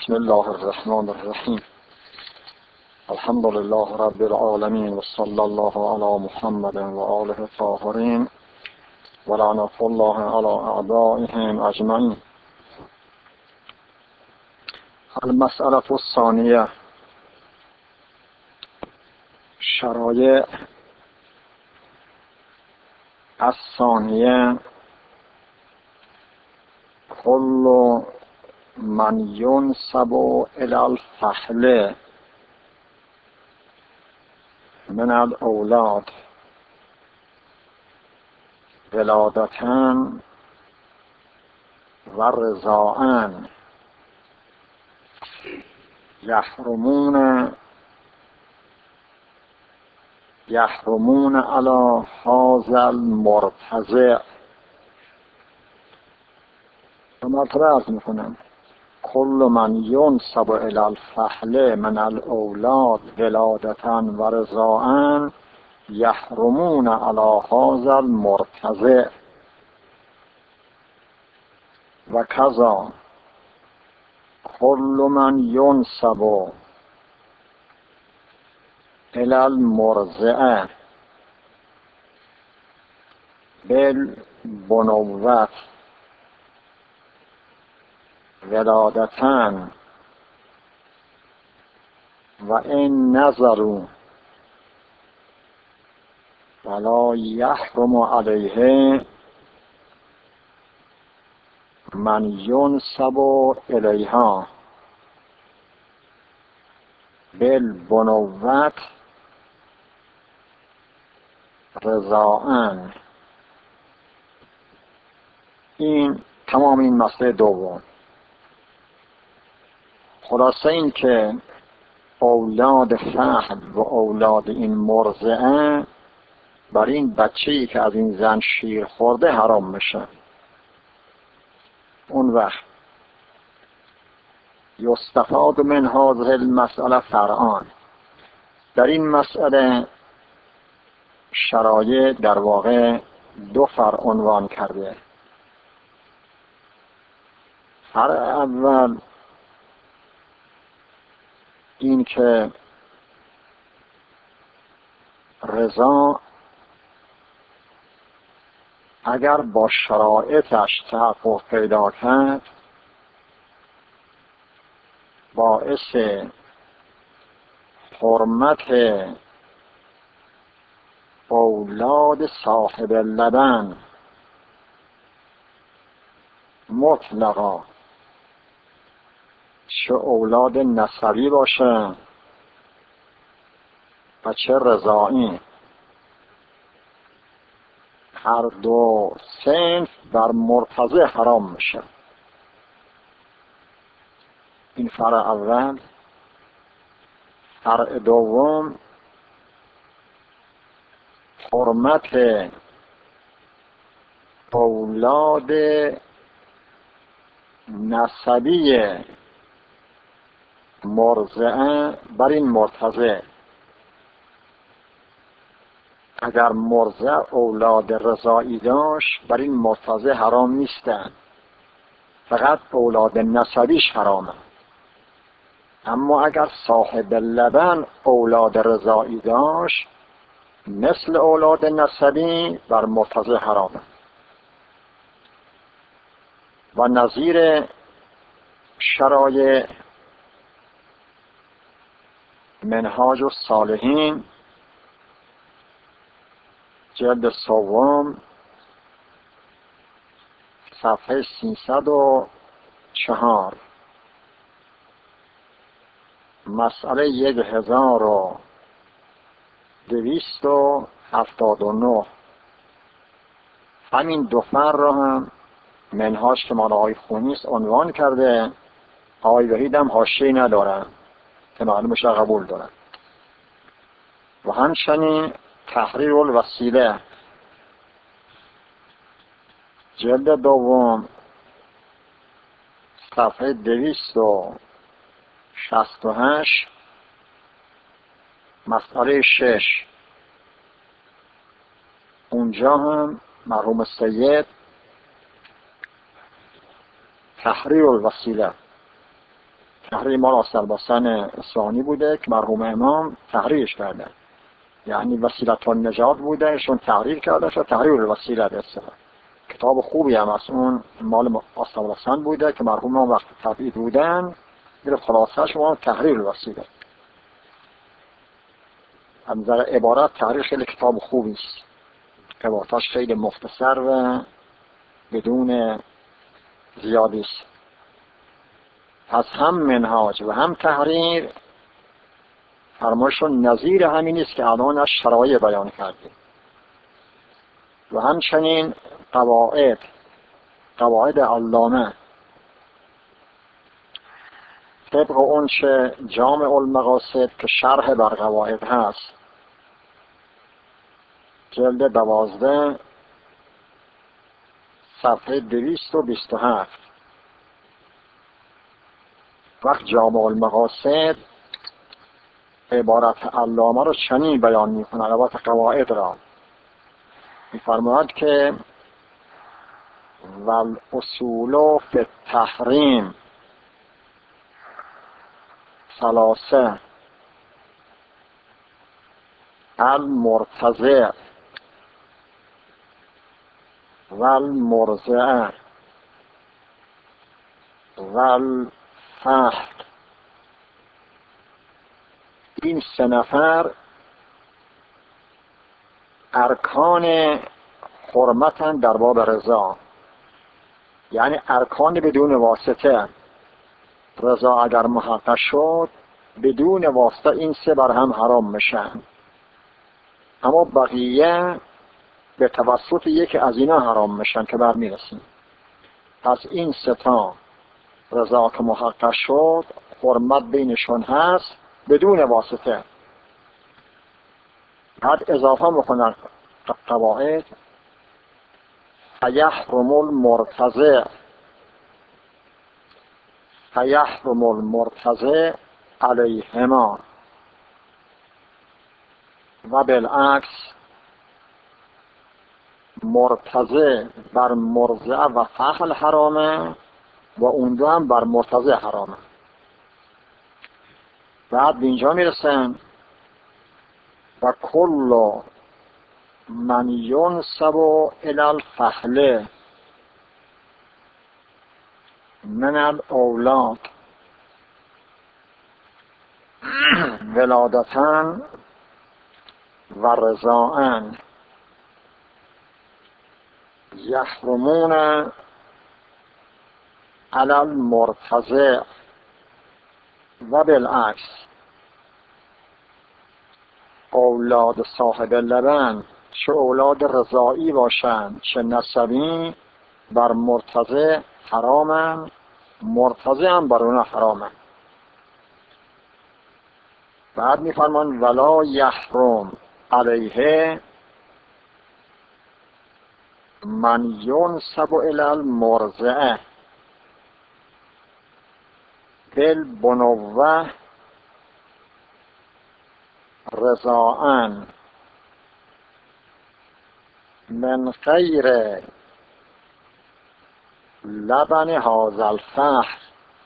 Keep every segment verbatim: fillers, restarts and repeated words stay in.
بسم الله الرحمن الرحیم. الحمد لله رب العالمین و صلی الله علی محمد و آله الطاهرین و لعنة الله علی اعدائهم اجمعین. المسألة الثانیه، شرایع الثانیه. کل من ینسب الی الفحل من الاولاد ولادة و رضاء یحرمون یحرمون علی هذا المرتضع. به مرتبه عرض میکنم کل من ینسب الی الفحل من الاولاد ولادة و رضاء یحرمون علی هذا المرتضع و کذا کل من ینسب الی المرضع بالبنوة ولادة و این نظروا ولا یحرم علیه من ینسب الیها بالبنوة رضاء. این تمام این مسئله دوم. خلاصه این که اولاد فحل و اولاد این مرضعه بر این بچه‌ای که از این زن شیر خورده حرام میشه. اون وقت یستفاد من هذه المسئله فرعان. در این مسئله شرایع در واقع دو فرع عنوان کرده. فرع اول این که رضا اگر با شرایطش تحقق پیدا کرد باعث حرمت اولاد صاحب لبن مطلقا، چه اولاد نسبی باشه و چه رضائی، هر دو صنف بر مرتضع حرام میشه. این فرع اول. فرع دوم حرمت اولاد نسبی مرضعه بر این مرتضع. اگر مرضع اولاد رضائی داشت بر این مرتضع حرام نیستن، فقط اولاد نسبیش حرامه. اما اگر صاحب لبن اولاد رضائی داشت مثل اولاد نسبی بر مرتضع حرامه. و نظیر شرایع منهاج الصالحین جلد سوم صفحه سیصد و چهار، مسئله یک هزار و دویست و هفتاد و نه. همین دو فر را هم منهاج که مال آقای خونیست عنوان کرده. آقای وحید هم حاشیه‌ای ندارن که معلومش را قبول دارن. و همچنین تحریر الوسیله جلد دوم صفحه دویست و شصت و هشت، مسئله شش. اونجا هم مرحوم سید تحریر الوسیله تحریر مال آذربایجان اصفهانی بوده که مرحوم امام تحریرش کرده، یعنی وسیلة النجات بوده، ایشون تحریر کرده شد، تحریر الوسیله به اصطلاح. کتاب خوبی هم از اون مال آذربایجان بوده که مرحوم امام وقتی تبعید بودن میره خلاصه شما تحریر الوسیله. از نظر عبارت تحریر خیلی کتاب خوبی است، عبارتاش خیلی مختصر و بدون زیادی است. پس هم منهاج و هم تحریر فرمایشون نظیر همین است که الان از شرایع بیان کردیم. و همچنین قواعد قواعد علامه طبق اون چه جامع المقاصد که شرح بر قواعد هست، جلد دوازده صفحه دویست و بیست و هفت. وقت جامع المقاصد عبارت علامه رو چنین بیان میکنه، عبارت قواعد را میفرماید که والاصول فی التحریم ثلاثه المرتضی والمرضع والفحل. این سه نفر ارکان حرمتن در باب رضا، یعنی ارکان بدون واسطه. رضا اگر محقق شد بدون واسطه این سه بر هم حرام میشن، اما بقیه به توسط یکی از اینا حرام میشن که بر میرسیم. پس این سه تا رضا که محقق شد حرمت بینشون هست بدون واسطه. بعد اضافه میکنن قواعد فیحرم المرتضی فیحرم المرتضی علیهما و بالعکس مرتضی بر مرضع و فحل حرامه و اون دو هم بر مرتضی حرامه. بعد به اینجا میرسن و کل من ینسب الی الفحل من الاولاد ولادتن و رضاءن یحرمون علی المرتضی و بالعکس اولاد صاحب لبن چه اولاد رضائی باشند چه نسبی بر مرتضی حرامن، مرتضی هم بر اونها حرامن. بعد میفرمان ولا یحرم علیه من ینسب الی المرضعه بالبنوه رضاءن من غیر لبن هذا الفحل.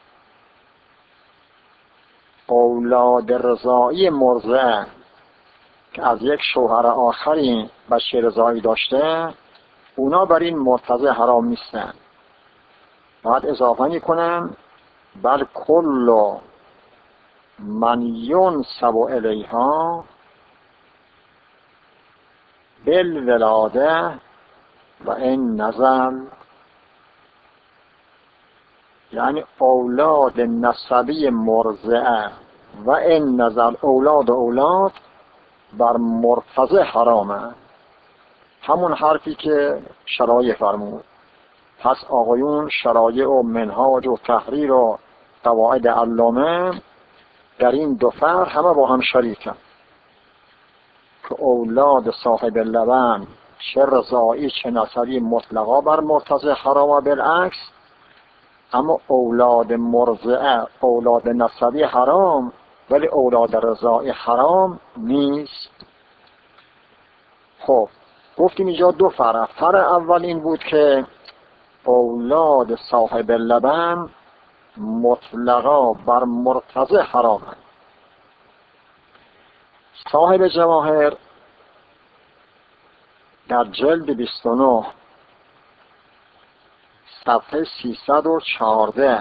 اولاد رضائی مرضع که از یک شوهر آخری بچه رضائی داشته اونا بر این مرتضی حرام نیستن. بعد اضافه میکنن بل کل من ینسب الیها بالولاده و این نزل، یعنی اولاد نسبی مرضعه و این نزل اولاد اولاد بر مرتضی حرامه. همون حرفی که شرایع فرمود. پس آقایون شرایع و منهاج و تحریر و قواعد علامه در این دو فرق همه با هم شریکن که اولاد صاحب لبن چه رضائی چه نسبی مطلقا بر مرتضی حرام، بالعکس اما اولاد مرضعه اولاد نسبی حرام ولی اولاد رضائی حرام نیست. خب گفتیم اینجا دو فرق. فرق اول این بود که اولاد صاحب لبن مطلقا بر مرتضی حرامند. صاحب جواهر در جلد بیست و نه صفحه سیصد و چهارده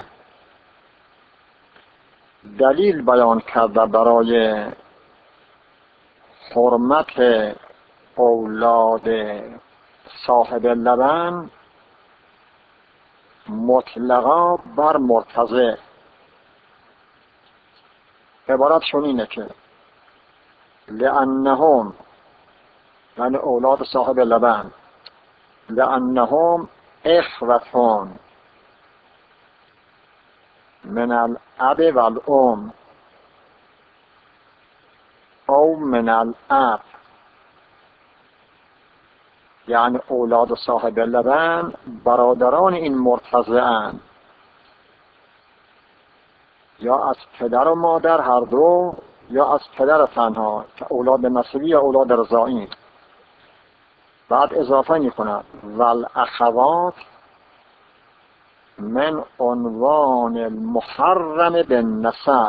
دلیل بیان کرده برای حرمت اولاد صاحب لبن مطلقا بر مرتضی. عبارتشون اینه که لأنهم، یعنی اولاد صاحب لبن، لأنهم اخوتون من الاب والام او من الاب، یعنی اولاد صاحب لبن برادران این مرتضی اند، یا از پدر و مادر هر دو، یا از پدر تنها که اولاد نسبی یا اولاد رضاعی. بعد اضافه می کند والاخوات من عنوان المحرم بالنسب.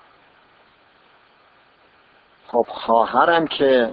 خب خواهرم که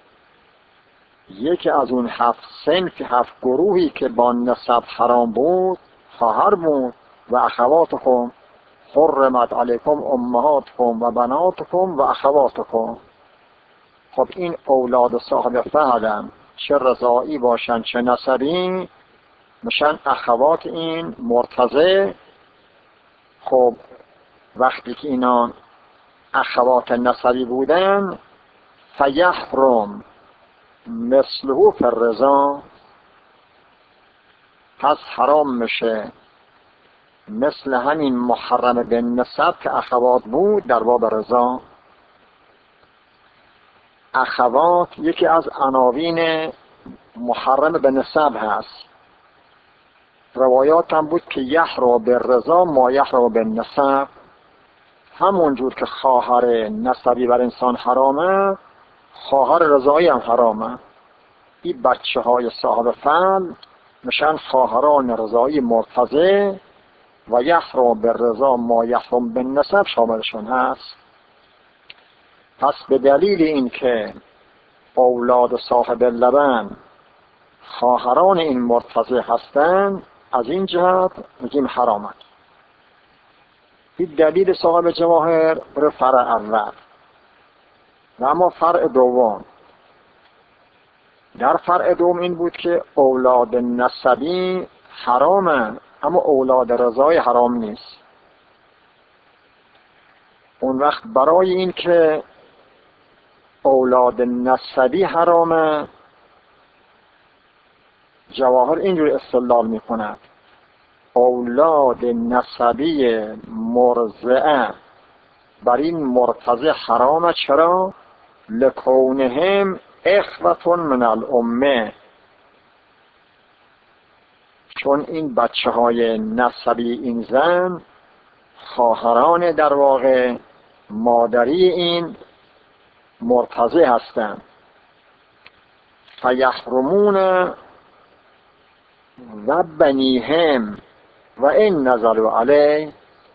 یکی از اون هفت صنف، هفت گروهی که با نسب حرام بود خواهر بود. و اخواتکم حرمت علیکم امهاتکم و بناتکم و اخواتکم. خب این اولاد صاحب فهدن، چه رضاعی باشن چه نسبی، میشن اخوات این مرتضی. خب وقتی که اینا اخوات نسبی بودن فیحرم مثله فی الرضا، پس حرام میشه مثل همین محرم به نسب که اخوات بود در باب رضا. اخوات یکی از عناوین محرم به نسب هست. روایات هم بود که یحرم بالرضا ما یحرم بالنسب، همون جور که خواهر نسبی بر انسان حرامه، خواهر رضایی هم حرامه. این بچه های صاحب فعل میشن خواهران رضایی مرتضی و یحرم بالرضا ما یحرم بالنسب شاملشون هست. پس به دلیل این که اولاد صاحب لبن خواهران این مرتضی هستند، از این جهت میگیم حرامند. این دلیل صاحب جواهر برای فرع اول. و اما فرع دوم، در فرع دوم این بود که اولاد نسبی حرامه اما اولاد رضای حرام نیست. اون وقت برای این که اولاد نسبی حرامه، جواهر اینجور استدلال میکند اولاد نسبی مرضعه بر این مرتضی حرامه. چرا؟ لکونهم اخوتون من الامه، چون این بچه های نسبی این زن خواهران در واقع مادری این مرتضی هستند. فیحرمون و بنیهم و این نظروا علی،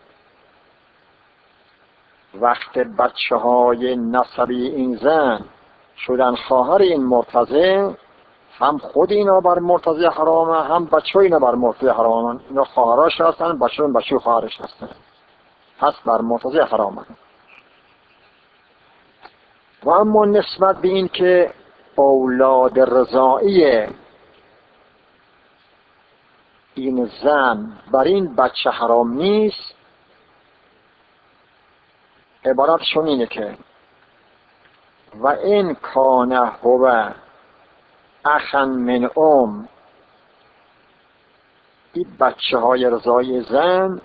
وقت بچه های نسبی این زن شدن خواهر این مرتضی، هم خود اینا بر مرتضی حرامه، هم بچه اینا بر مرتضی حرامه. اینا خواهراش هستن، بچه این بچه خواهرش هستن، پس بر مرتضی حرامه. و اما نسبت به این که اولاد رضاعی این زن بر این بچه حرام نیست، عبارتشون اینه که و این کانه هو اخن من ام، این بچه های رضای زن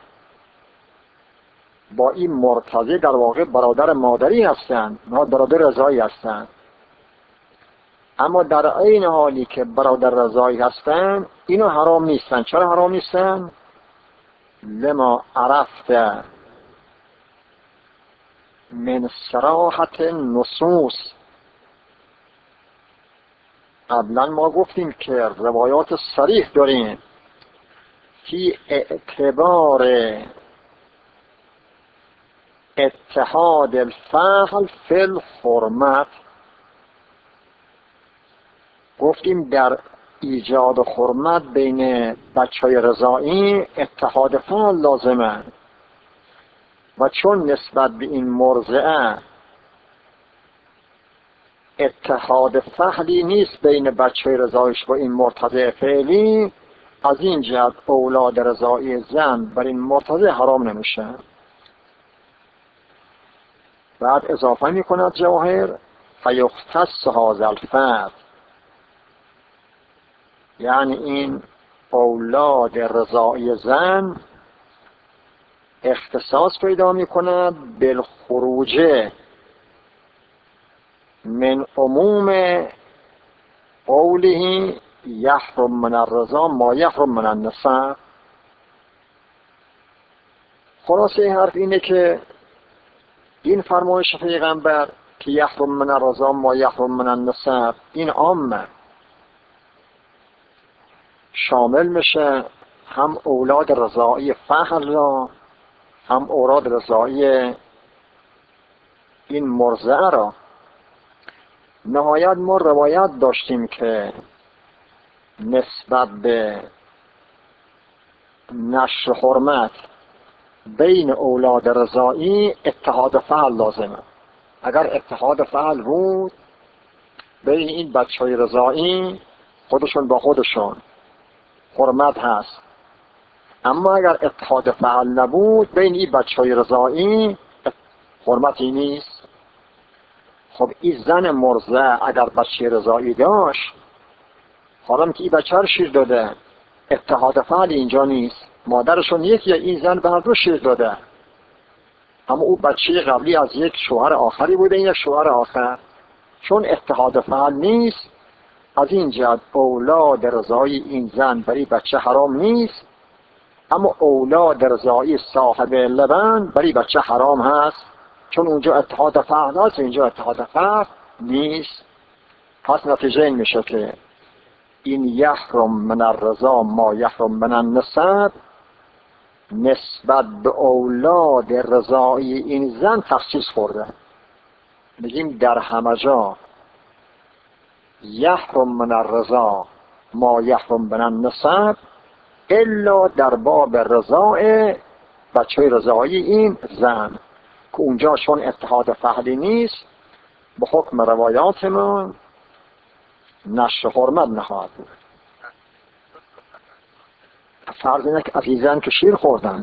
با این مرتضی در واقع برادر مادری هستند، نه برادر رضایی هستند. اما در این حالی که برادر رضایی هستند اینو حرام نیستن. چرا حرام نیستن؟ لما عرفت من صراحت نصوص، قبلا ما گفتیم که روایات صریح داریم فی اعتبار اتحاد الفحل فی الحرمت. گفتیم در ایجاد حرمت بین بچهای رضاعی اتحاد فحل لازمه و چون نسبت به این مرضعه اتحاد فحلی نیست بین بچه رضاعیش با این مرتضع فعلی، از این جهت اولاد رضاعی زن بر این مرتضع حرام نمیشه. بعد اضافه می کند جواهر فیختص هذا الفرد، یعنی این اولاد رضاعی زن اختصاص پیدا می کند بالخروج من عموم قوله یحرم من الرضاع ما یحرم من النسب. خلاصه این حرف اینه که این فرمایش پیغمبر که یحرم من الرضاع ما یحرم من النسب این عامه، شامل میشه هم اولاد رضاعی فحل را هم اولاد رضاعی این مرضعه را. نهایت ما روایت داشتیم که نسبت به نشر حرمت بین اولاد رضاعی اتحاد فحل لازمه. اگر اتحاد فحل بود بین این بچه های رضاعی خودشون با خودشون حرمت هست، اما اگر اتحاد فحل نبود بین این بچه های رضاعی حرمتی نیست. خب این زن مرضع اگر بچه رضاعی داشت، حالا که این بچه رو شیر داده اتحاد فحل اینجا نیست، مادرشون یکی، این زن به هر دو شیر داده، اما او بچه قبلی از یک شوهر آخری بوده، این یک شوهر آخر، چون اتحاد فحل نیست از این جهت اولاد رضاعی این زن برای بچه حرام نیست، اما اولاد رضاعی صاحب لبن برای بچه حرام هست، چون اونجا اتحاد فحل هست اینجا اتحاد فحل نیست. پس نتیجه این میشه که این یحرم من الرضاع ما یحرم من النسب نسبت به اولاد رضاعی این زن تخصیص خورده. میگیم در همه جا یحرم من الرضاع ما یحرم من النسب الا در باب رضاع بچه رضاعی این زن که اونجا چون اتحاد فحلی نیست به حکم روایاتمون نشر حرمت نخواهد بود. فرض اینه که از این زن که شیر خوردن،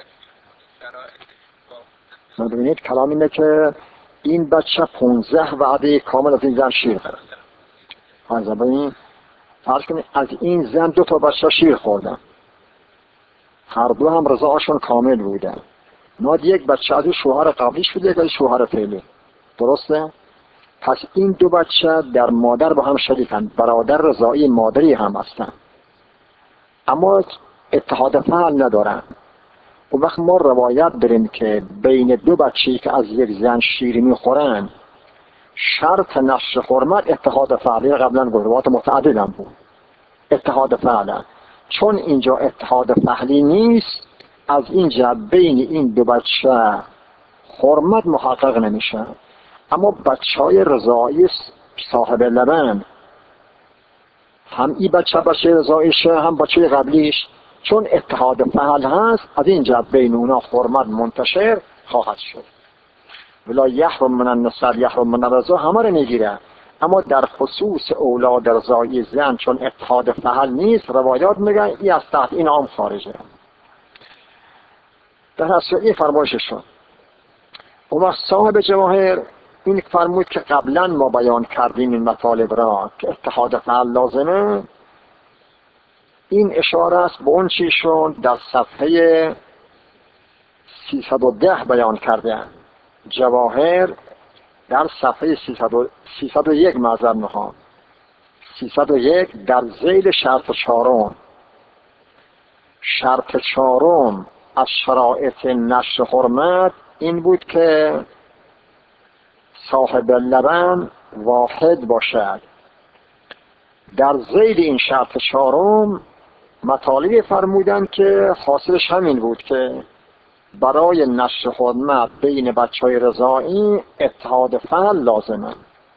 ببینید کلام اینه که این بچه پونزده وعده کامل از این زن شیر خورد. فرض ببینید فرض کنید از این زن دو تا بچه شیر خوردن، هر دو هم رضاعشون کامل بودن، ناد یک بچه از این شوهر قبلیش بوده یک از شوهر فعلی، درسته؟ پس این دو بچه در مادر با هم شریکن، برادر رضاعی مادری هم هستن، اما اتحاد فحل ندارن. اون وقت ما روایت داریم که بین دو بچه‌ای که از یک زن شیر میخورن شرط نشر حرمت اتحاد فحلی قبلا روایات متعدد هم بود، اتحاد فحل، چون اینجا اتحاد فحلی نیست از اینجا بین این دو بچه حرمت محقق نمیشه. اما بچه های رضاعی صاحب لبن هم این بچه بچه رضاعیشه هم بچه قبلیش، چون اتحاد فحل هست از اینجا بین اونا حرمت منتشر خواهد شد. ولی یحرم من النسب یحرم من الرضاع همه رو میگیره، اما در خصوص اولاد رضاعی زن چون اتحاد فحل نیست روایات میگن این از تحت این عام خارجه. در اصل این فرمایشش شد. اما صاحب جواهر این فرمود که قبلا ما بیان کردیم این مطالب را که اتحاد فحل لازمه، این اشاره است به اون چیشون در صفحه سیصد و ده بیان کرده. جواهر در صفحه سیصد و یک معذرت میخوام سیصد و یک در ذیل شرط چهارم، شرط چهارم از شرایط نشر حرمت این بود که صاحب لبن واحد باشد. در ذیل این شرط چهارم مطالبی فرمودن که حاصلش همین بود که برای نشر حرمت بین بچهای رضاعی اتحاد فعل لازمه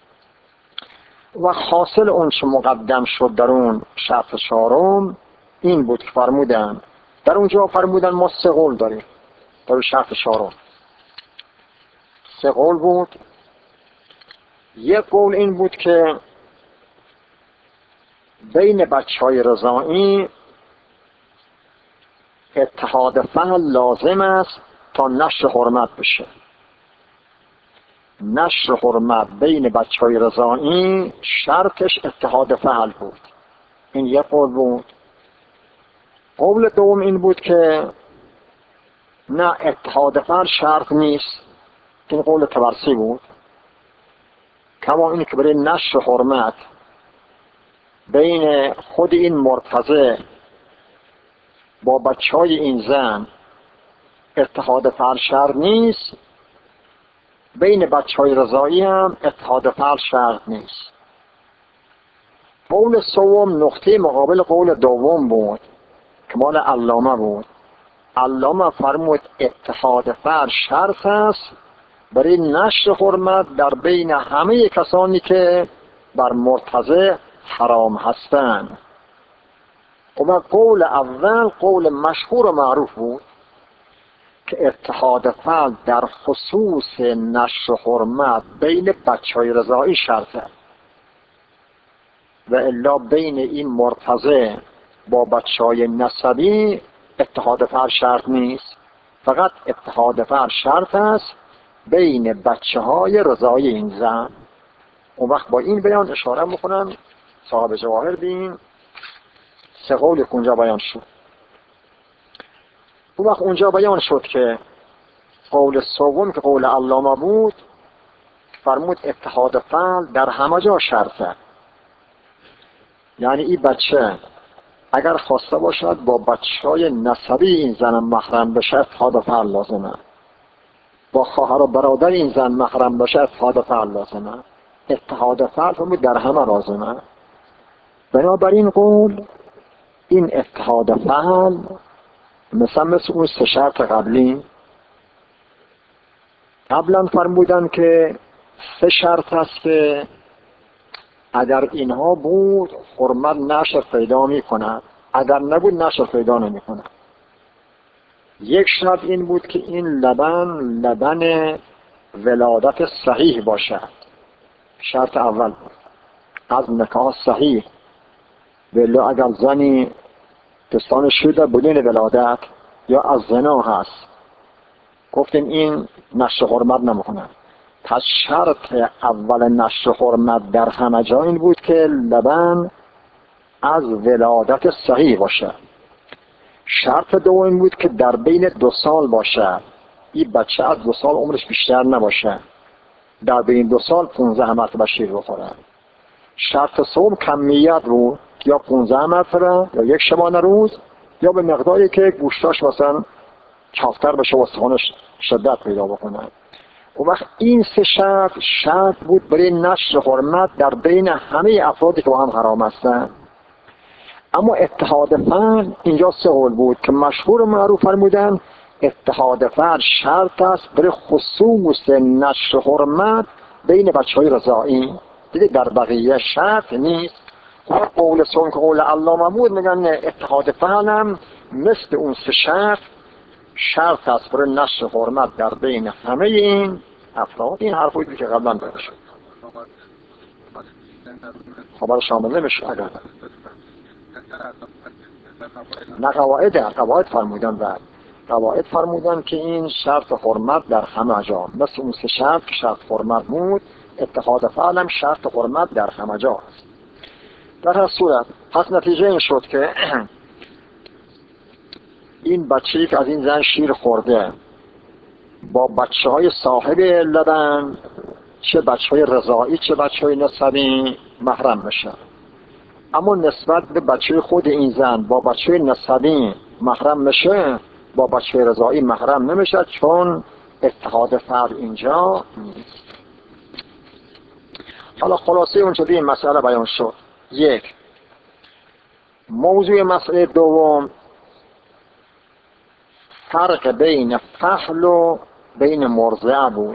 و حاصل اون چه مقدم شد در اون شرط چهارم این بود که فرمودن در اونجا فرمودن ما سه قول داریم در شرط چهارم سه قول بود. یک قول این بود که بین بچهای رضاعی اتحاد فعل لازم است تا نشر حرمت بشه. نشر حرمت بین بچهای رضاعی شرطش اتحاد فعل بود. این یک قول بود. قول دوم این بود که نه، اتحاد فعل شرط نیست. این قول طبرسی بود. کما این که برای نشر حرمت بین خود این مرتضی با بچه های این زن اتحاد فعل شرط نیست، بین بچه های رضاعی هم اتحاد فعل شرط نیست. قول سوم نقطه مقابل قول دوم بود که مال علامه بود. علامه فرمود اتحاد فعل شرط است برای نشر حرمت در بین همه کسانی که بر مرتضی حرام هستند. و قول اول قول مشهور و معروف بود که اتحاد فعل در خصوص نشر حرمت بین بچهای رضاعی شرطه و الا بین این مرتضی با بچهای نسبی اتحاد فعل شرط نیست. فقط اتحاد فعل شرط است بین بچه های رضاعی این زن. اون وقت با این بیان اشاره میکنم صاحب جواهر بین سه قول اونجا بیان شد. اون وقت اونجا بیان شد که قول سوم که قول علامه بود فرمود اتحاد فعل در همه جا شرطه. یعنی این بچه اگر خواسته باشد با بچه های نسبی این زن محرم بشه اتحاد فعل لازمه، با خواهر و برادر این زن محرم بشه اتحاد فعل لازمه. اتحاد فعل فرمود در همه لازمه. بنابراین قول این اتحاد فعل مثل مثل اون سه شرط قبلی قبلا فرمودن که سه شرط هست که اگر اینها بود حرمت نشر پیدا می کند، اگر نبود نشر پیدا نمی کند. یک شرط این بود که این لبن لبن ولادت صحیح باشد. شرط اول بود از نکاح صحیح. ولی اگر زنی پستان شده بدون ولادت یا از زنا هست گفتیم این نشر حرمت نمیکنه. پس شرط اول نشر حرمت در همه جا این بود که لبن از ولادت صحیح باشه. شرط دوم این بود که در بین دو سال باشه. این بچه از دو سال عمرش بیشتر نباشه. در بین دو سال پونزده مرتبه شیر بخوره. شرط سوم کمیت بود، یا پونزده مرتبه یا یک شبانه روز یا به مقداری که گوشتاش مثلا چافتر بشه و استخوانش شدت پیدا بکنه. و وقت این سه شرط شرط بود برای نشر حرمت در بین همه افرادی که با هم حرام هستن. اما اتحاد فعل اینجا سه قول بود که مشهور و معروف فرمودن اتحاد فعل شرط است برای خصوص نشر حرمت بین بچه های رضاعی، دیگه در بقیه شرط نیست. و قول سوم که قول علامه بود میگن اتحاد فعل هم مثل اون سه شرط شرط است برای نشر حرمت در بین همه این افراد. این حرف بودی که قبلا بده شد. خبر شامل نمیشه اگر نه قواعد قواعد فرمودن و قواعد فرمودن که این شرط حرمت در همه جا مثل اون سه شرط که شرط حرمت بود اتحاد فعل هم شرط حرمت در همه جا است. در هر صورت پس نتیجه این شد که این بچه‌ای که از این زن شیر خورده با بچه های صاحب لبن چه بچه های رضاعی چه بچه های نسبی محرم بشه. اما نسبت به بچه خود این زن با بچه نسبی محرم بشه، با بچه رضاعی محرم نمیشه چون اتحاد فعل اینجا نیست. حالا خلاصه اون چه این مسئله بیان شد. یک، موضوع مسئله دوم فرق بین فحل و بین مرضعه بود.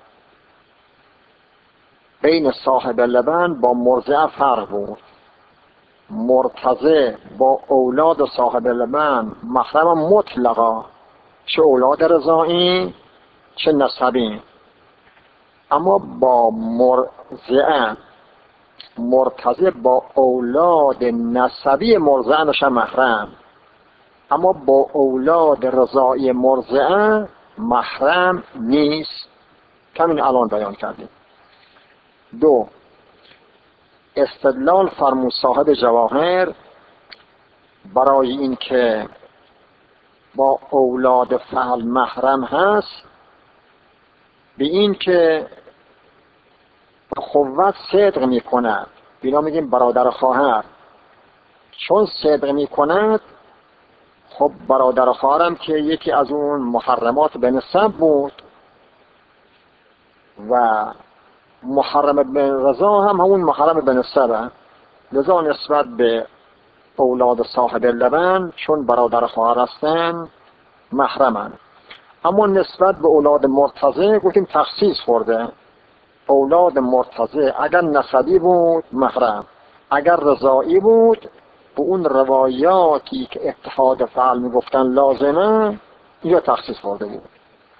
بین صاحب لبن با مرضعه فرق بود. مرتضع با اولاد صاحب لبن محرم مطلقا، چه اولاد رضاعی چه نسبی. اما با مرضعه مرتضع با اولاد نسبی مرضعه نشه محرم، اما با اولاد رضاعی مرضعه محرم نیست. همین الان بیان کردیم. دو، استدلال فرمود صاحب جواهر برای این که با اولاد فحل محرم هست به این که قوت صدق می کند. بینا میگیم برادر خواهر، چون صدق می کند خب برادر خواهرم که یکی از اون محرمات به نسب بود و محرم به رضا هم همون محرم به نسبه، لذا نسبت به اولاد صاحب لبن چون برادر خواهر هستن محرمن. اما نسبت به اولاد مرتضع گفتیم تخصیص خورده. اولاد مرتضع اگر نسبی بود محرم، اگر رضاعی بود به اون روایاتی که اتحاد فعل میگفتن لازمه یا تخصیص خورده بود.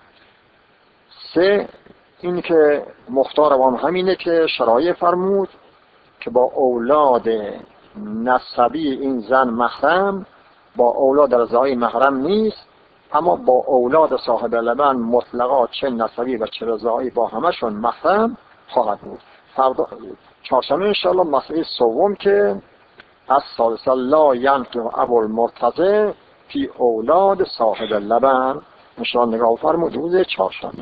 سه، این که مختار عوام همینه که شرایع فرمود که با اولاد نسبی این زن محرم، با اولاد رضاعی محرم نیست، اما با اولاد صاحب لبن مطلقا چه نسبی و چه رضاعی با همشون محرم خواهد بود. فردا چهارشنبه انشاءالله مسئله سوم که از ثالثه لا ینکح ابو المرتضع فی اولاد صاحب لبن انشاءالله نگاه فرمود روز چهارشنبه.